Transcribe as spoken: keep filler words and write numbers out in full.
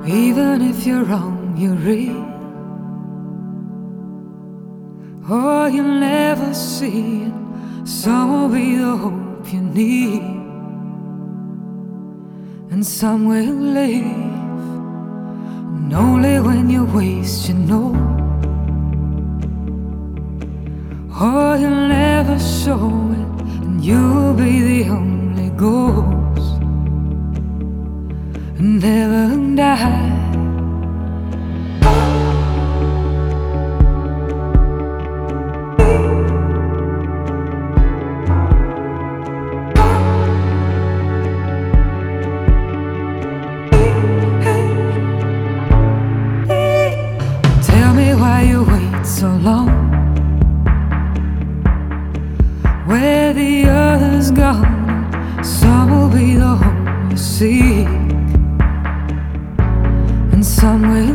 Even if you're wrong, you're real. Oh, you'll never see it. Some will be the hope you need, and some will leave. And only when you waste, you know. Oh, you'll never show it, and you'll be the only ghost, and never die. Tell me why you wait so long, where the others gone. Some will be the home you seek, and some will